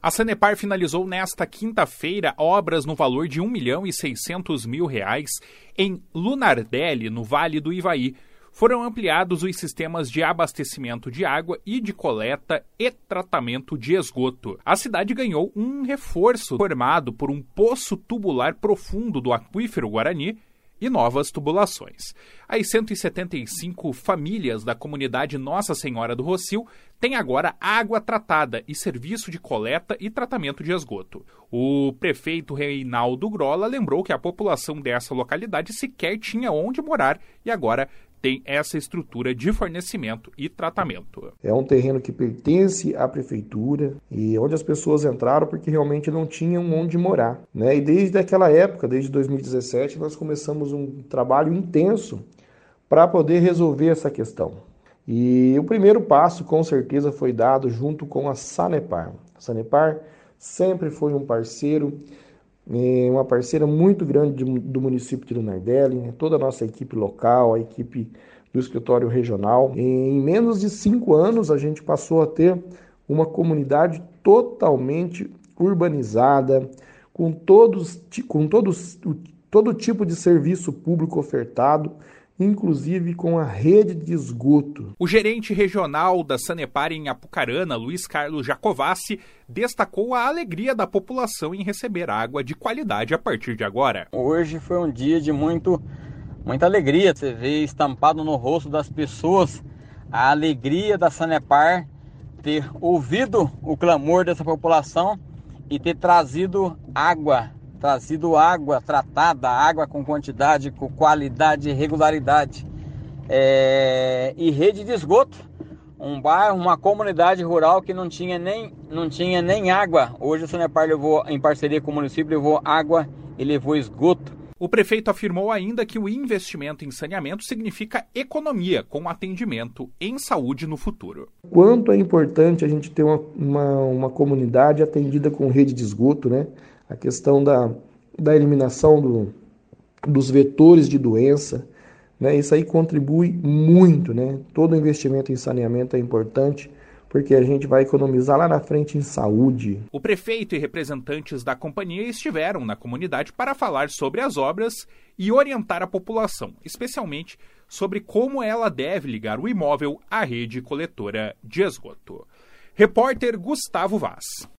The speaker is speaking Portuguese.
A Sanepar finalizou nesta quinta-feira obras no valor de R$ 1.600.000 em Lunardelli, no Vale do Ivaí. Foram ampliados os sistemas de abastecimento de água e de coleta e tratamento de esgoto. A cidade ganhou um reforço formado por um poço tubular profundo do aquífero Guarani e novas tubulações. As 175 famílias da comunidade Nossa Senhora do Rossio têm agora água tratada e serviço de coleta e tratamento de esgoto. O prefeito Reinaldo Grola lembrou que a população dessa localidade sequer tinha onde morar e agora tem essa estrutura de fornecimento e tratamento. É um terreno que pertence à prefeitura e onde as pessoas entraram porque realmente não tinham onde morar, né? E desde aquela época, desde 2017, nós começamos um trabalho intenso para poder resolver essa questão. E o primeiro passo, com certeza, foi dado junto com a Sanepar. A Sanepar sempre foi um parceiro, uma parceira muito grande do município de Lunardelli, né? Toda a nossa equipe local, a equipe do escritório regional. Em menos de 5 anos, a gente passou a ter uma comunidade totalmente urbanizada, com todo tipo de serviço público ofertado, inclusive com a rede de esgoto. O gerente regional da Sanepar em Apucarana, Luiz Carlos Jacovassi, destacou a alegria da população em receber água de qualidade a partir de agora. Hoje foi um dia de muita alegria. Você vê estampado no rosto das pessoas a alegria da Sanepar ter ouvido o clamor dessa população e ter trazido água tratada, água com quantidade, com qualidade e regularidade. E rede de esgoto, um bairro, uma comunidade rural que não tinha nem água. Hoje a Sanepar levou, em parceria com o município, levou água e levou esgoto. O prefeito afirmou ainda que o investimento em saneamento significa economia com atendimento em saúde no futuro. Quanto é importante a gente ter uma comunidade atendida com rede de esgoto, né? A questão da eliminação dos vetores de doença, né? Isso aí contribui muito, né? Todo investimento em saneamento é importante, porque a gente vai economizar lá na frente em saúde. O prefeito e representantes da companhia estiveram na comunidade para falar sobre as obras e orientar a população, especialmente sobre como ela deve ligar o imóvel à rede coletora de esgoto. Repórter Gustavo Vaz.